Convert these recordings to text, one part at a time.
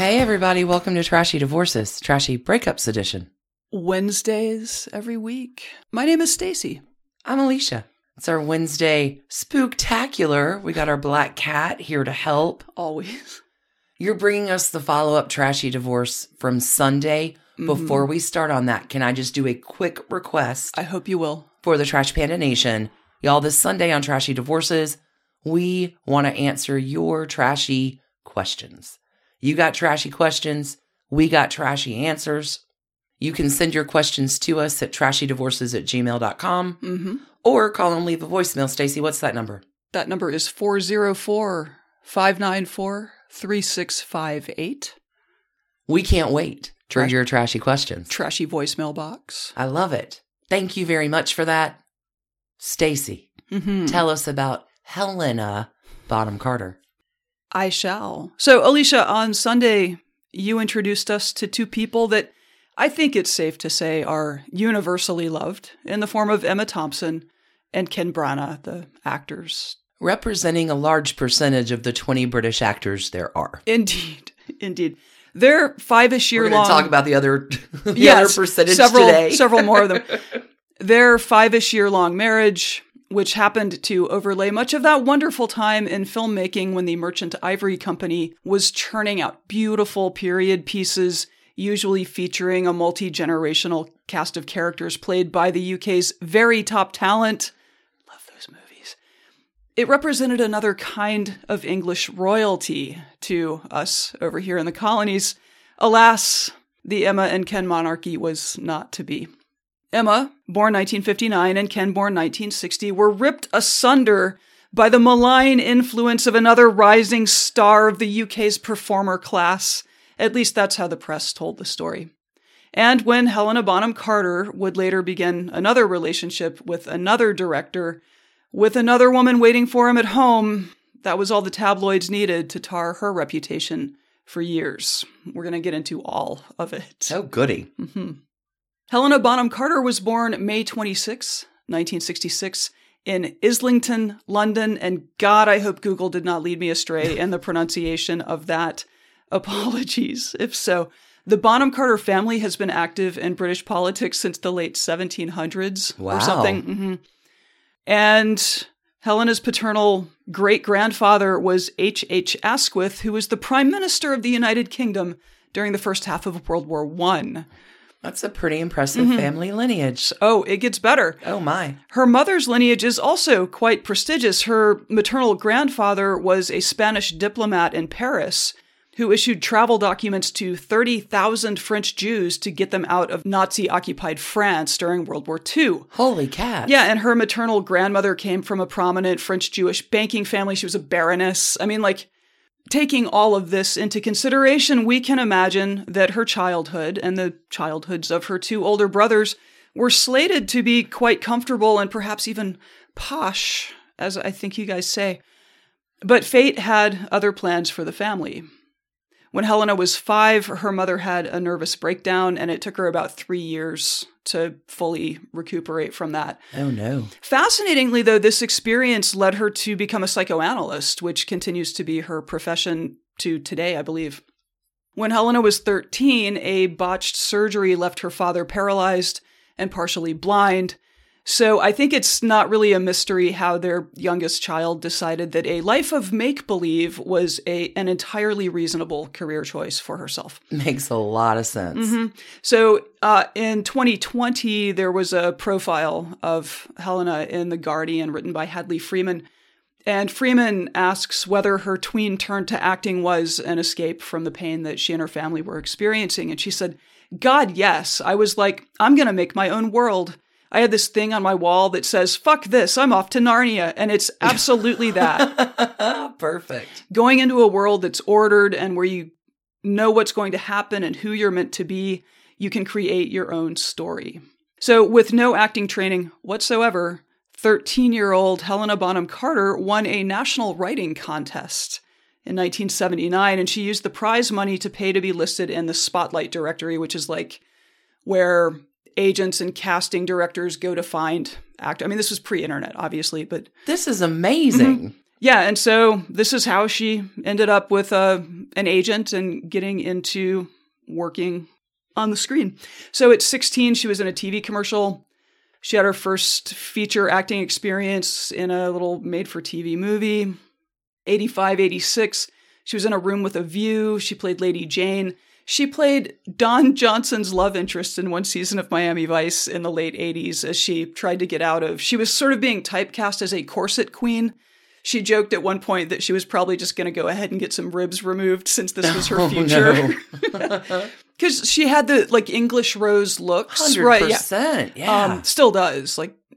Hey everybody, welcome to Trashy Divorces, Trashy Breakups Edition. Wednesdays every week. My name is Stacy. I'm Alicia. It's our Wednesday spooktacular. We got our black cat here to help. Always. You're bringing us the follow-up Trashy Divorce from Sunday. Before we start on that, can I just do a quick request? I hope you will. For the Trash Panda Nation. Y'all, this Sunday on Trashy Divorces, we want to answer your trashy questions. You got trashy questions. We got trashy answers. You can send your questions to us at trashydivorces@gmail.com or call and leave a voicemail. Stacy, what's that number? That number is 404-594-3658. We can't wait for your trashy questions. Trashy voicemail box. I love it. Thank you very much for that. Stacy, tell us about Helena Bonham Carter. I shall. So, Alicia, on Sunday, you introduced us to two people that I think it's safe to say are universally loved in the form of Emma Thompson and Ken Branagh, the actors. Representing a large percentage of the 20 British actors there are. Indeed. They're 5-ish year long. We're going to talk about the other percentage today. Several more of them. Their 5-ish year long marriage, which happened to overlay much of that wonderful time in filmmaking when the Merchant Ivory Company was churning out beautiful period pieces, usually featuring a multi-generational cast of characters played by the UK's very top talent. Love those movies. It represented another kind of English royalty to us over here in the colonies. Alas, the Emma and Ken monarchy was not to be. Emma, born 1959, and Ken, born 1960, were ripped asunder by the malign influence of another rising star of the UK's performer class. At least that's how the press told the story. And when Helena Bonham Carter would later begin another relationship with another director, with another woman waiting for him at home, that was all the tabloids needed to tar her reputation for years. We're going to get into all of it. Oh, goody. Helena Bonham Carter was born May 26, 1966, in Islington, London, and God, I hope Google did not lead me astray in the pronunciation of that. Apologies, if so. The Bonham Carter family has been active in British politics since the late 1700s or something. And Helena's paternal great-grandfather was H.H. Asquith, who was the Prime Minister of the United Kingdom during the first half of World War I. That's a pretty impressive family lineage. Oh, it gets better. Oh, my. Her mother's lineage is also quite prestigious. Her maternal grandfather was a Spanish diplomat in Paris who issued travel documents to 30,000 French Jews to get them out of Nazi-occupied France during World War II. Holy cats. Yeah, and her maternal grandmother came from a prominent French-Jewish banking family. She was a baroness. I mean, taking all of this into consideration, we can imagine that her childhood and the childhoods of her two older brothers were slated to be quite comfortable and perhaps even posh, as I think you guys say. But fate had other plans for the family. When Helena was 5, her mother had a nervous breakdown, and it took her about 3 years to fully recuperate from that. Oh, no. Fascinatingly, though, this experience led her to become a psychoanalyst, which continues to be her profession to today, I believe. When Helena was 13, a botched surgery left her father paralyzed and partially blind. So I think it's not really a mystery how their youngest child decided that a life of make-believe was an entirely reasonable career choice for herself. Makes a lot of sense. So in 2020, there was a profile of Helena in The Guardian written by Hadley Freeman. And Freeman asks whether her tween turn to acting was an escape from the pain that she and her family were experiencing. And she said, God, yes. I was like, I'm going to make my own world. I had this thing on my wall that says, fuck this, I'm off to Narnia. And it's absolutely that. Perfect. Going into a world that's ordered and where you know what's going to happen and who you're meant to be, you can create your own story. So with no acting training whatsoever, 13-year-old Helena Bonham Carter won a national writing contest in 1979, and she used the prize money to pay to be listed in the Spotlight directory, which is where agents and casting directors go to find actors. I mean, this was pre-internet, obviously, but... This is amazing. Yeah, and so this is how she ended up with an agent and getting into working on the screen. So at 16, she was in a TV commercial. She had her first feature acting experience in a little made-for-TV movie. 85, 86, she was in A Room with a View. She played Lady Jane. She played Don Johnson's love interest in one season of Miami Vice in the late 80s as she tried to get out of. She was sort of being typecast as a corset queen. She joked at one point that she was probably just going to go ahead and get some ribs removed since this was her future. Because she had the, English rose looks. 100%, right? Yeah. Still does.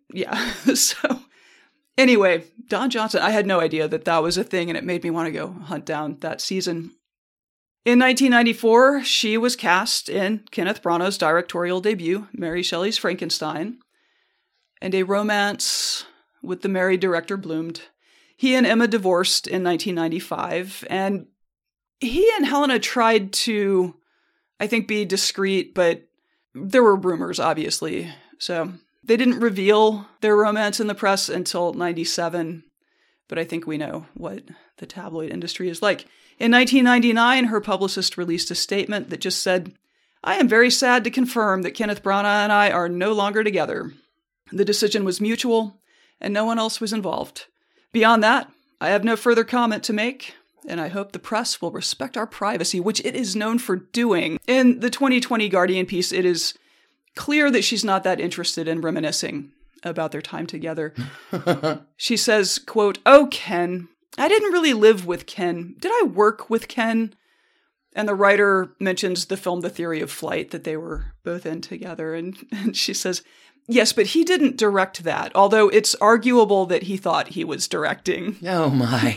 So anyway, Don Johnson, I had no idea that was a thing, and it made me want to go hunt down that season. In 1994, she was cast in Kenneth Branagh's directorial debut, Mary Shelley's Frankenstein, and a romance with the married director bloomed. He and Emma divorced in 1995, and he and Helena tried to, I think, be discreet, but there were rumors, obviously. So they didn't reveal their romance in the press until 97, but I think we know what the tabloid industry is like. In 1999, her publicist released a statement that just said, "I am very sad to confirm that Kenneth Branagh and I are no longer together. The decision was mutual, and no one else was involved. Beyond that, I have no further comment to make, and I hope the press will respect our privacy," which it is known for doing. In the 2020 Guardian piece, it is clear that she's not that interested in reminiscing about their time together. She says, quote, "Oh, Ken, I didn't really live with Ken. Did I work with Ken?" And the writer mentions the film The Theory of Flight that they were both in together. And she says, "Yes, but he didn't direct that, although it's arguable that he thought he was directing." Oh, my.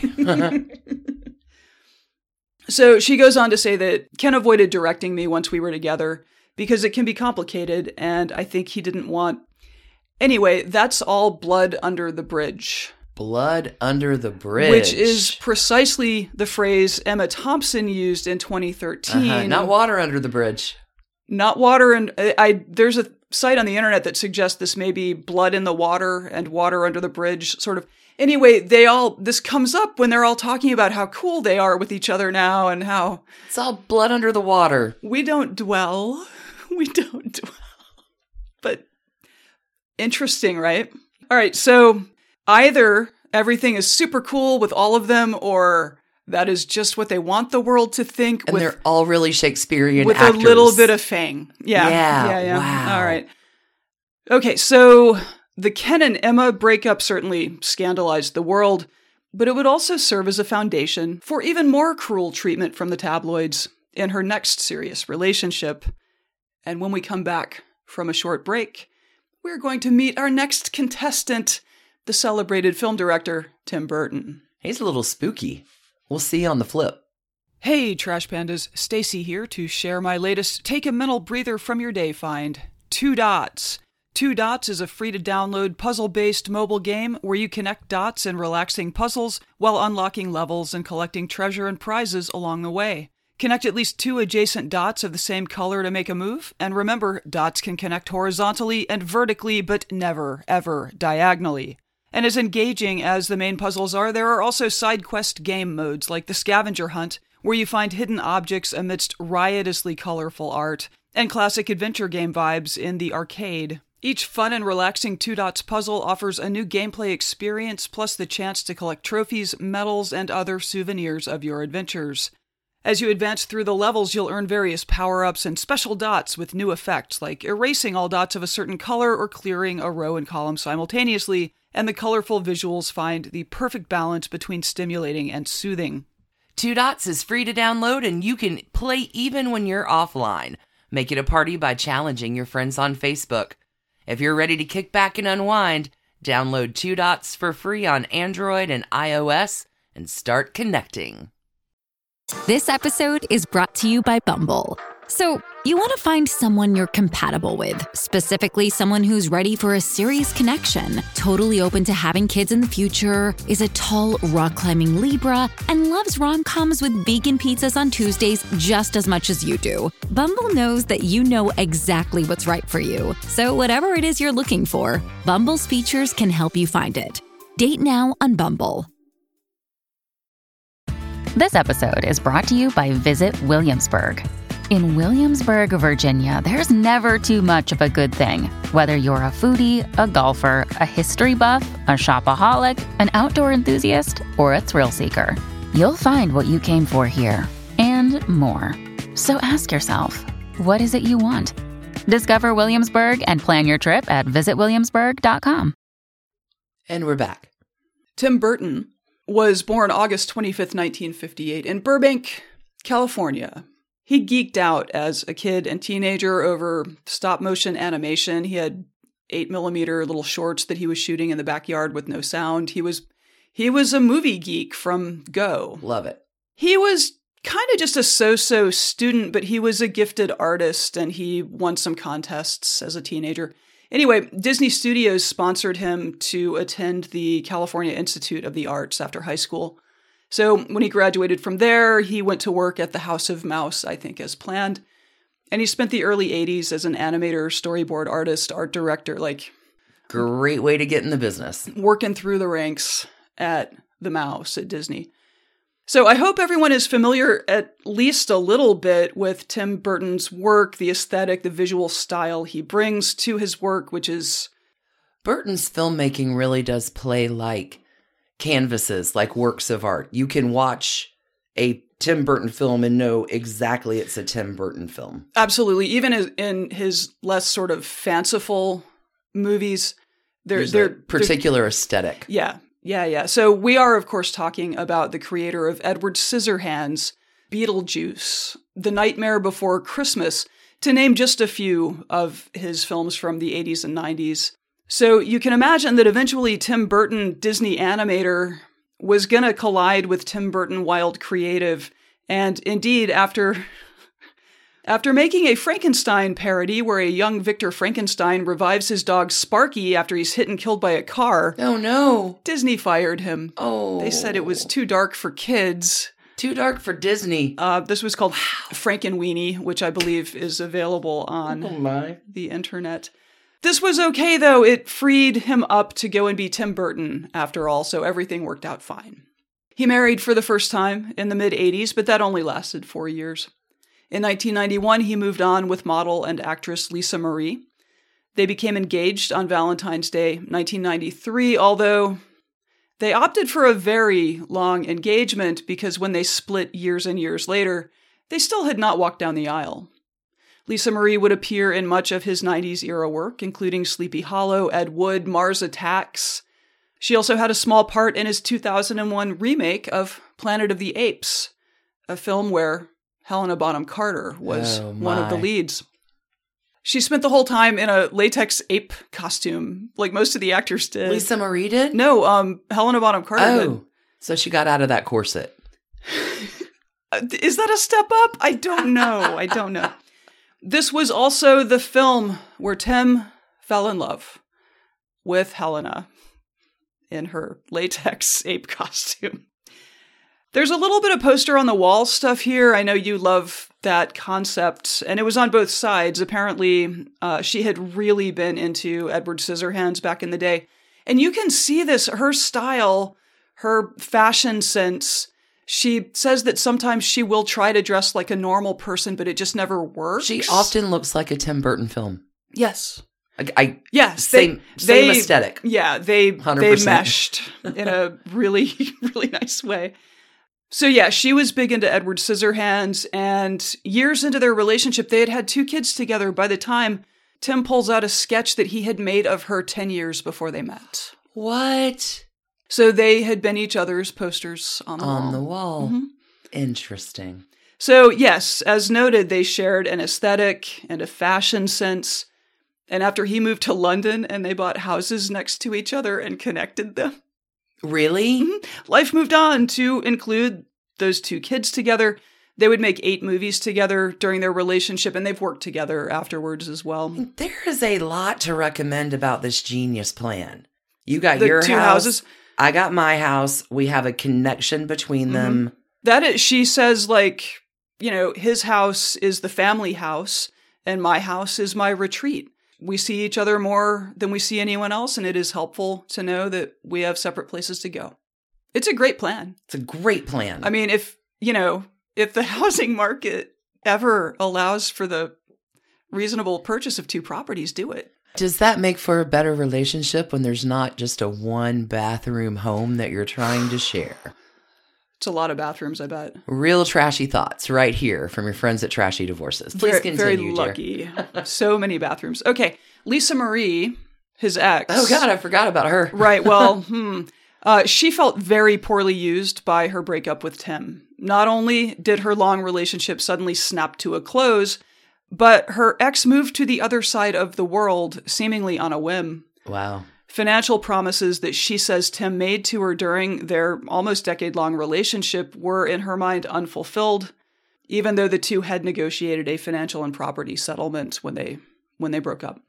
So she goes on to say that Ken avoided directing me once we were together because it can be complicated, and I think he didn't want... Anyway, that's all blood under the bridge. Blood under the bridge. Which is precisely the phrase Emma Thompson used in 2013. Not water under the bridge. Not water. And there's a site on the internet that suggests this may be blood in the water and water under the bridge, sort of. Anyway, this comes up when they're all talking about how cool they are with each other now and how... It's all blood under the water. We don't dwell. But interesting, right? All right, so either everything is super cool with all of them, or that is just what they want the world to think. And they're all really Shakespearean with actors. A little bit of fang. Yeah. Wow. All right. Okay, so the Ken and Emma breakup certainly scandalized the world, but it would also serve as a foundation for even more cruel treatment from the tabloids in her next serious relationship. And when we come back from a short break, we're going to meet our next contestant, the celebrated film director, Tim Burton. He's a little spooky. We'll see you on the flip. Hey, Trash Pandas. Stacy here to share my latest Take a Mental Breather from Your Day find, 2 Dots. 2 Dots is a free-to-download puzzle-based mobile game where you connect dots in relaxing puzzles while unlocking levels and collecting treasure and prizes along the way. Connect at least 2 adjacent dots of the same color to make a move, and remember, dots can connect horizontally and vertically, but never, ever diagonally. And as engaging as the main puzzles are, there are also side quest game modes like the Scavenger Hunt, where you find hidden objects amidst riotously colorful art, and classic adventure game vibes in the arcade. Each fun and relaxing 2 Dots puzzle offers a new gameplay experience, plus the chance to collect trophies, medals, and other souvenirs of your adventures. As you advance through the levels, you'll earn various power-ups and special dots with new effects, like erasing all dots of a certain color or clearing a row and column simultaneously, and the colorful visuals find the perfect balance between stimulating and soothing. 2 Dots is free to download, and you can play even when you're offline. Make it a party by challenging your friends on Facebook. If you're ready to kick back and unwind, download 2 Dots for free on Android and iOS and start connecting. This episode is brought to you by Bumble. So, you want to find someone you're compatible with, specifically someone who's ready for a serious connection, totally open to having kids in the future, is a tall, rock-climbing Libra, and loves rom-coms with vegan pizzas on Tuesdays just as much as you do. Bumble knows that you know exactly what's right for you. So whatever it is you're looking for, Bumble's features can help you find it. Date now on Bumble. This episode is brought to you by Visit Williamsburg. In Williamsburg, Virginia, there's never too much of a good thing. Whether you're a foodie, a golfer, a history buff, a shopaholic, an outdoor enthusiast, or a thrill seeker, you'll find what you came for here and more. So ask yourself, what is it you want? Discover Williamsburg and plan your trip at visitwilliamsburg.com. And we're back. Tim Burton was born August 25th, 1958 in Burbank, California. He geeked out as a kid and teenager over stop-motion animation. He had 8mm little shorts that he was shooting in the backyard with no sound. He was a movie geek from go. Love it. He was kind of just a so-so student, but he was a gifted artist, and he won some contests as a teenager. Anyway, Disney Studios sponsored him to attend the California Institute of the Arts after high school. So when he graduated from there, he went to work at the House of Mouse, I think, as planned. And he spent the early 80s as an animator, storyboard artist, art director, great way to get in the business. Working through the ranks at the Mouse at Disney. So I hope everyone is familiar at least a little bit with Tim Burton's work, the aesthetic, the visual style he brings to his work, which is... Burton's filmmaking really does play like canvases, like works of art. You can watch a Tim Burton film and know exactly it's a Tim Burton film. Absolutely. Even in his less sort of fanciful movies, there's a particular aesthetic. Yeah. So we are, of course, talking about the creator of Edward Scissorhands, Beetlejuice, The Nightmare Before Christmas, to name just a few of his films from the 80s and 90s. So you can imagine that eventually Tim Burton, Disney animator, was going to collide with Tim Burton, wild creative. And indeed, after making a Frankenstein parody where a young Victor Frankenstein revives his dog Sparky after he's hit and killed by a car. Oh, no. Disney fired him. Oh. They said it was too dark for kids. Too dark for Disney. This was called Frankenweenie, which I believe is available on the internet. This was okay, though. It freed him up to go and be Tim Burton, after all, so everything worked out fine. He married for the first time in the mid-'80s, but that only lasted 4 years. In 1991, he moved on with model and actress Lisa Marie. They became engaged on Valentine's Day, 1993, although they opted for a very long engagement because when they split years and years later, they still had not walked down the aisle. Lisa Marie would appear in much of his 90s-era work, including Sleepy Hollow, Ed Wood, Mars Attacks. She also had a small part in his 2001 remake of Planet of the Apes, a film where Helena Bonham Carter was one of the leads. She spent the whole time in a latex ape costume, like most of the actors did. Lisa Marie did? No, Helena Bonham Carter did. So she got out of that corset. Is that a step up? I don't know. This was also the film where Tim fell in love with Helena in her latex ape costume. There's a little bit of poster on the wall stuff here. I know you love that concept, and it was on both sides. Apparently, she had really been into Edward Scissorhands back in the day. And you can see this, her style, her fashion sense. She says that sometimes she will try to dress like a normal person, but it just never works. She often looks like a Tim Burton film. Yes. Same aesthetic. Yeah, they meshed in a really, really nice way. So yeah, she was big into Edward Scissorhands, and years into their relationship, they had 2 kids together by the time Tim pulls out a sketch that he had made of her 10 years before they met. What? So they had been each other's posters on the wall. On the wall. Mm-hmm. Interesting. So yes, as noted, they shared an aesthetic and a fashion sense. And after he moved to London and they bought houses next to each other and connected them. Really? Mm-hmm. Life moved on to include those 2 kids together. They would make 8 movies together during their relationship, and they've worked together afterwards as well. There is a lot to recommend about this genius plan. You got your 2 houses. I got my house. We have a connection between them. That is, she says, like, you know, his house is the family house, and my house is my retreat. We see each other more than we see anyone else, and it is helpful to know that we have separate places to go. It's a great plan. It's a great plan. I mean, if if the housing market ever allows for the reasonable purchase of 2 properties, do it. Does that make for a better relationship when there's not just a 1-bathroom home that you're trying to share? It's a lot of bathrooms, I bet. Real trashy thoughts right here from your friends at Trashy Divorces. Please continue, Very dear. lucky. So many bathrooms. Okay, Lisa Marie, his ex. Oh, God, I forgot about her. Right, well, she felt very poorly used by her breakup with Tim. Not only did her long relationship suddenly snap to a close, but her ex moved to the other side of the world, seemingly on a whim. Wow. Financial promises that she says Tim made to her during their almost decade-long relationship were, in her mind, unfulfilled, even though the two had negotiated a financial and property settlement when they broke up.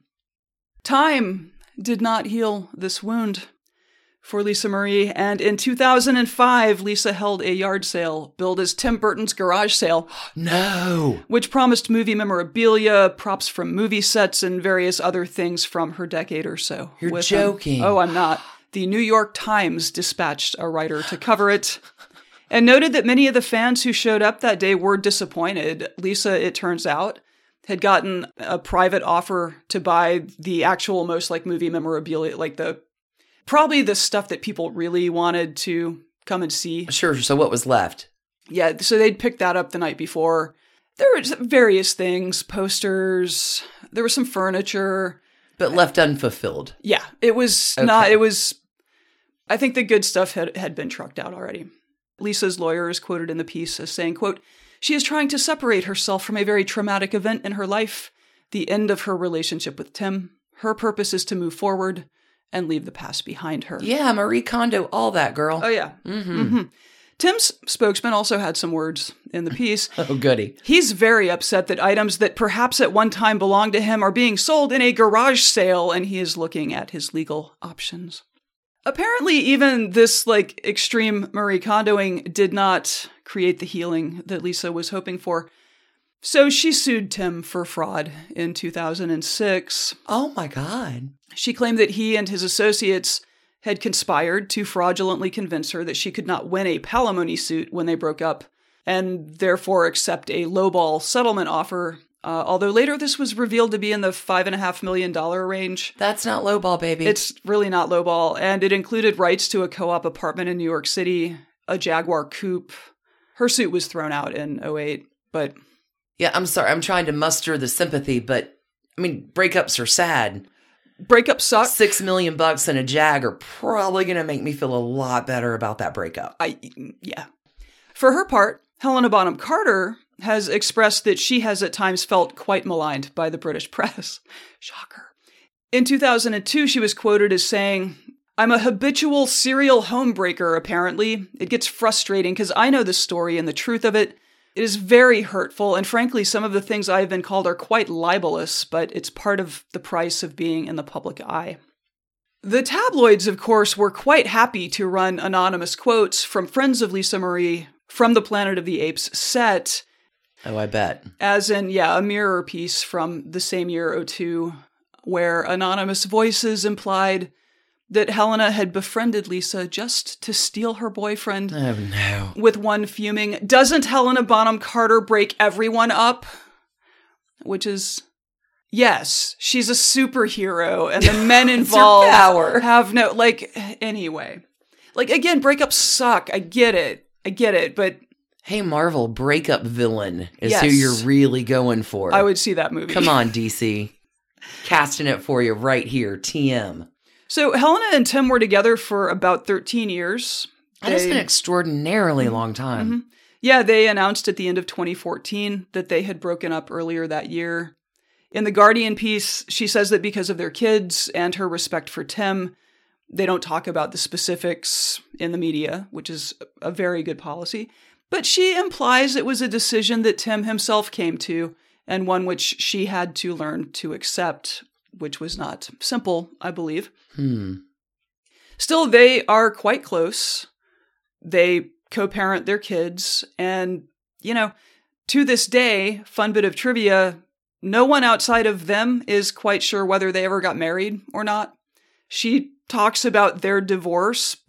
Time did not heal this wound for Lisa Marie, and in 2005, Lisa held a yard sale billed as Tim Burton's garage sale. No! Which promised movie memorabilia, props from movie sets, and various other things from her decade or so. You're joking. Oh, I'm not. The New York Times dispatched a writer to cover it and noted that many of the fans who showed up that day were disappointed. Lisa, it turns out, had gotten a private offer to buy the actual most movie memorabilia, probably the stuff that people really wanted to come and see. Sure. So what was left? Yeah. So they'd picked that up the night before. There were various things, posters. There was some furniture. But left unfulfilled. Yeah. It was not, it was, I think the good stuff had been trucked out already. Lisa's lawyer is quoted in the piece as saying, quote, "She is trying to separate herself from a very traumatic event in her life, the end of her relationship with Tim. Her purpose is to move forward and leave the past behind her." Yeah, Marie Kondo, all that, girl. Oh, yeah. Mm-hmm. Tim's spokesman also had some words in the piece. Oh, goody. He's very upset that items that perhaps at one time belonged to him are being sold in a garage sale, and he is looking at his legal options. Apparently, even this, extreme Marie Kondoing did not create the healing that Lisa was hoping for. So she sued Tim for fraud in 2006. Oh, my God. She claimed that he and his associates had conspired to fraudulently convince her that she could not win a palimony suit when they broke up, and therefore accept a lowball settlement offer, although later this was revealed to be in the $5.5 million range. That's not lowball, baby. It's really not lowball, and it included rights to a co-op apartment in New York City, a Jaguar coupe. Her suit was thrown out in 2008, but... Yeah, I'm sorry. I'm trying to muster the sympathy, but, breakups are sad. Breakups suck. $6 million and a Jag are probably going to make me feel a lot better about that breakup. Yeah. For her part, Helena Bonham Carter has expressed that she has at times felt quite maligned by the British press. Shocker. In 2002, she was quoted as saying, "I'm a habitual serial homebreaker, apparently. It gets frustrating because I know the story and the truth of it. It is very hurtful, and frankly, some of the things I have been called are quite libelous, but it's part of the price of being in the public eye." The tabloids, of course, were quite happy to run anonymous quotes from friends of Lisa Marie from the Planet of the Apes set. Oh, I bet. As in, a Mirror piece from the same year, 2002, where anonymous voices implied that Helena had befriended Lisa just to steal her boyfriend. Oh, no. With one fuming, "Doesn't Helena Bonham Carter break everyone up?" Which is, yes, she's a superhero, and the men involved have no, anyway. Again, breakups suck. I get it, but... Hey, Marvel, breakup villain is Yes. who you're really going for. I would see that movie. Come on, DC. Casting it for you right here, TM. So Helena and Tim were together for about 13 years. That has been an extraordinarily long time. Mm-hmm. Yeah, they announced at the end of 2014 that they had broken up earlier that year. In the Guardian piece, she says that because of their kids and her respect for Tim, they don't talk about the specifics in the media, which is a very good policy. But she implies it was a decision that Tim himself came to, and one which she had to learn to accept, which was not simple, I believe. Still, they are quite close. They co-parent their kids. And, to this day, fun bit of trivia, no one outside of them is quite sure whether they ever got married or not. She talks about their divorce, but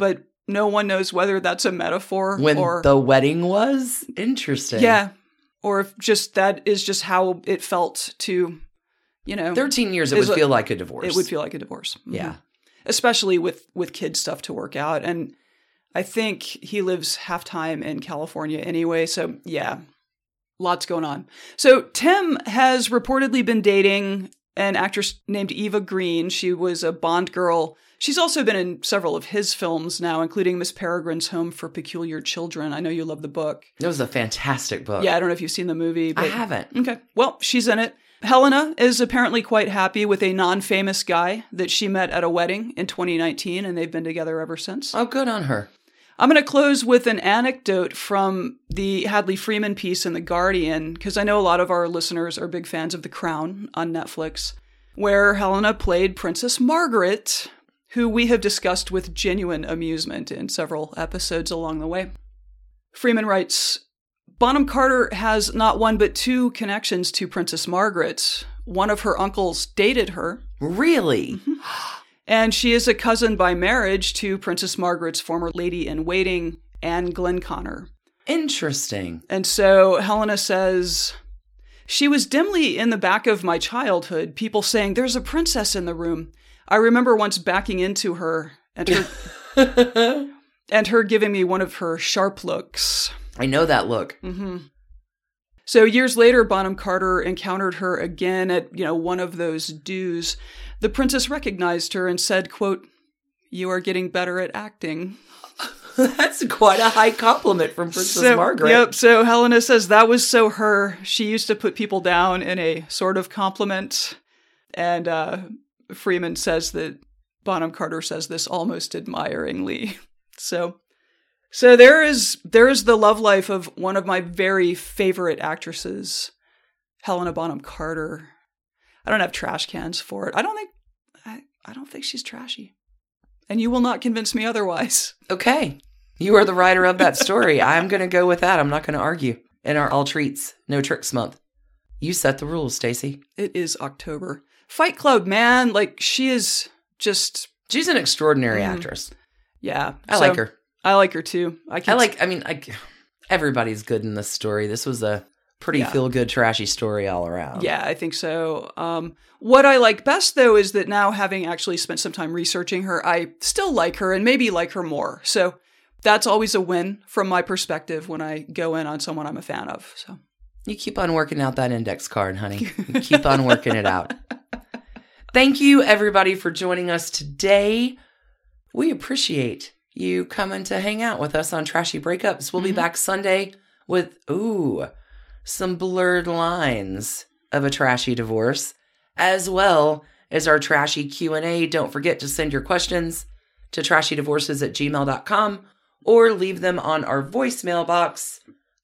No one knows whether that's a metaphor When or the wedding was? Interesting. yeah, or if just that is just how it felt to, 13 years, it would feel like a divorce. It would feel like a divorce. Mm-hmm. Yeah. Especially with kid stuff to work out. And I think he lives half-time in California anyway. So yeah, lots going on. So Tim has reportedly been dating an actress named Eva Green. She was a Bond girl. She's also been in several of his films now, including Miss Peregrine's Home for Peculiar Children. I know you love the book. It was a fantastic book. Yeah, I don't know if you've seen the movie. But I haven't. Okay. Well, she's in it. Helena is apparently quite happy with a non-famous guy that she met at a wedding in 2019, and they've been together ever since. Oh, good on her. I'm going to close with an anecdote from the Hadley Freeman piece in The Guardian, because I know a lot of our listeners are big fans of The Crown on Netflix, where Helena played Princess Margaret, who we have discussed with genuine amusement in several episodes along the way. Freeman writes, Bonham Carter has not one but two connections to Princess Margaret. One of her uncles dated her. Really? And she is a cousin by marriage to Princess Margaret's former lady-in-waiting, Anne Glenconner. Interesting. And so Helena says, she was dimly in the back of my childhood, people saying, there's a princess in the room. I remember once backing into her and her, and her giving me one of her sharp looks. I know that look. Mm-hmm. So years later, Bonham Carter encountered her again at, one of those dues. The princess recognized her and said, quote, you are getting better at acting. That's quite a high compliment from Princess Margaret. Yep. So Helena says that was so her. She used to put people down in a sort of compliment. And Freeman says that Bonham Carter says this almost admiringly. So there is the love life of one of my very favorite actresses, Helena Bonham Carter. I don't have trash cans for it. I don't think she's trashy. And you will not convince me otherwise. Okay. You are the writer of that story. I'm going to go with that. I'm not going to argue. In our All Treats, No Tricks month. You set the rules, Stacey. It is October. Fight Club, man. She is just... She's an extraordinary actress. Yeah. I like her. I like her too. Everybody's good in this story. This was a pretty feel-good, trashy story all around. Yeah, I think so. What I like best, though, is that now, having actually spent some time researching her, I still like her and maybe like her more. So that's always a win from my perspective when I go in on someone I'm a fan of. So you keep on working out that index card, honey. You keep on working it out. Thank you, everybody, for joining us today. We appreciate you coming to hang out with us on Trashy Breakups. We'll be back Sunday with, some blurred lines of a trashy divorce, as well as our trashy Q&A. Don't forget to send your questions to trashydivorces@gmail.com or leave them on our voicemail box,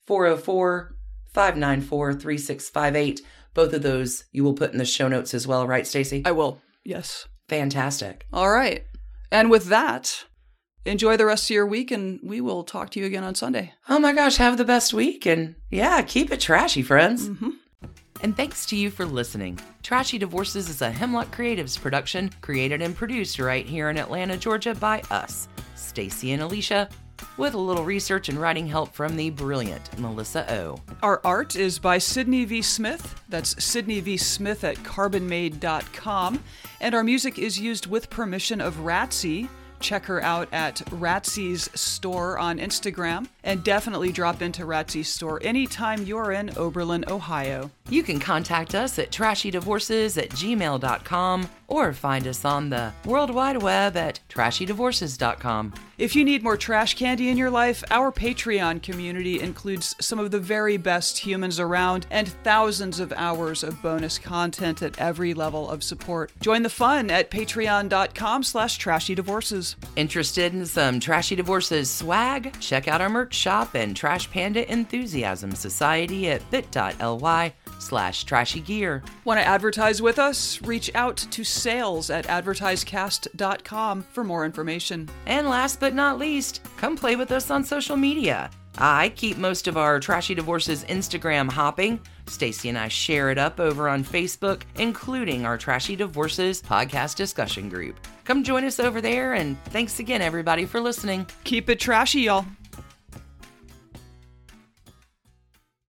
404-594-3658. Both of those you will put in the show notes as well, right, Stacey? I will, yes. Fantastic. All right. And with that, enjoy the rest of your week, and we will talk to you again on Sunday. Oh my gosh, have the best week. And yeah, keep it trashy, friends. Mm-hmm. And thanks to you for listening. Trashy Divorces is a Hemlock Creatives production, created and produced right here in Atlanta, Georgia by us, Stacey and Alicia, with a little research and writing help from the brilliant Melissa O. Our art is by Sydney V. Smith. That's Sydney V. Smith at carbonmade.com. And our music is used with permission of Ratsy. Check her out at Ratsy's store on Instagram, and definitely drop into Ratsy's store anytime you're in Oberlin, Ohio. You can contact us at trashydivorces@gmail.com or find us on the World Wide Web at trashydivorces.com. If you need more trash candy in your life, our Patreon community includes some of the very best humans around and thousands of hours of bonus content at every level of support. Join the fun at patreon.com/trashydivorces. Interested in some Trashy Divorces swag? Check out our merch shop and Trash Panda Enthusiasm Society at bit.ly/trashygear. Want to advertise with us? Reach out to sales@advertisecast.com for more information. And last but not least, come play with us on social media. I keep most of our Trashy Divorces Instagram hopping. Stacy and I share it up over on Facebook, including our Trashy Divorces podcast discussion group. Come join us over there, and thanks again, everybody, for listening. Keep it trashy, y'all.